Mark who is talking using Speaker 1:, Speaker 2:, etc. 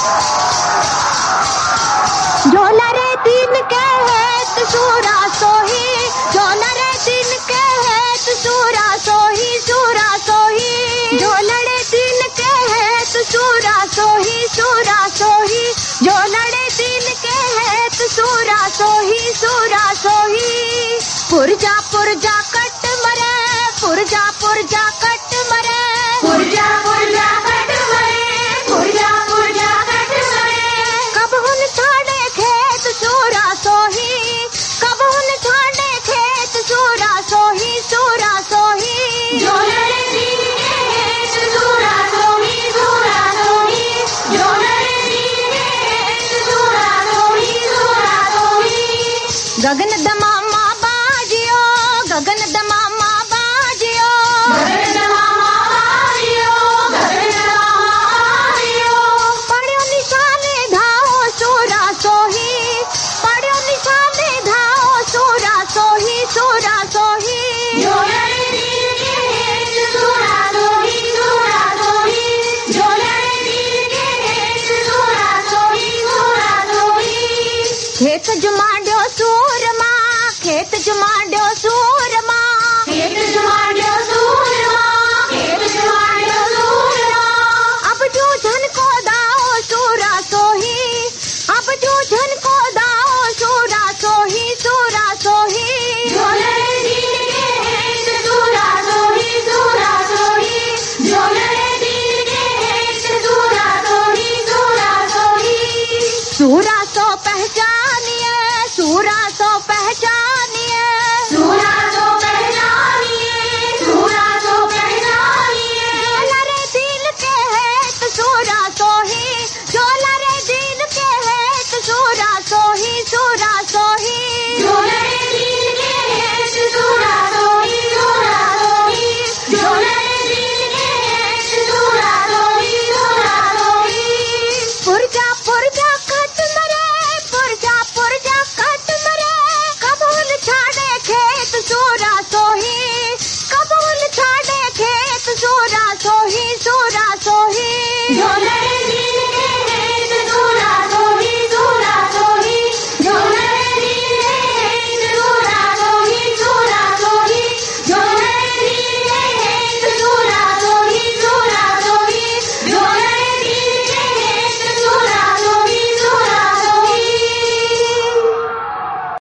Speaker 1: झोला रे दिन के है सूरा सोही, झोला रे दिन के है सूरा सोही, सूरा सोही। झोलड़े दिन के है सूरा सोही, सूरा सोही। झोलड़े दिन के है सूरा सोही, सूरा सोही। पुरजा पुरजा कट मरे, पुरजा पुरजा कट मरे, पुरजा पुरजा कट मरे, पुरजा पुरजा कट मरे। कब हुन छाड़े खेत सूरा सोही, कब हुन छाड़े खेत सूरा सोही, सूरा सोही। झोलड़े दिन के है सूरा सोही, सूरा सोही। झोलड़े दिन के है सूरा सोही, सूरा सोही। गगन दमामा बाजियो, गगन दमामा बाजियो, गगन दमामा बाजियो, गगन दमामा बाजियो। पड़ियो निशाने धाओ सूरा सोही, पड़ियो निशाने धाओ सूरा सोही, सूरा सोही। झोलड़े दिन के है सूरा सोही, सूरा सोही। झोलड़े दिन के है सूरा सोही, सूरा सोही। खेत जुमाड्यो सूरमा, खेत जुमाड्यो सूरमा, खेत जुमाड्यो सूरमा, खेत जुमाड्यो सूरमा। अब जूझन को दाओ सूरा सोही, अब जूझन को दाओ सूरा सोही, सूरा सोही। झोलड़े दिन के है सूरा सोही, सूरा सोही। झोलड़े दिन के है सूरा सोही, सूरा सोही। सूरा सो पहचानिए, सूरा सो पहचानिए, सूरा सो पहचानिए, सूरा सो पहचानिए। झोला रे दिन के है सूरा सोही, झोला रे दिन के है सूरा सोही, सूरा सोही। झोलड़े दिन के है सूरा सोही, सूरा सोही। झोलड़े दिन के है सूरा सोही, सूरा सोही। पुरजा पुरजा कट मरे, पुरजा पुरजा कट मरे। कब हुन छाड़े खेत सूरा सोही, कब हुन छाड़े खेत सूरा सोही, सूरा सोही।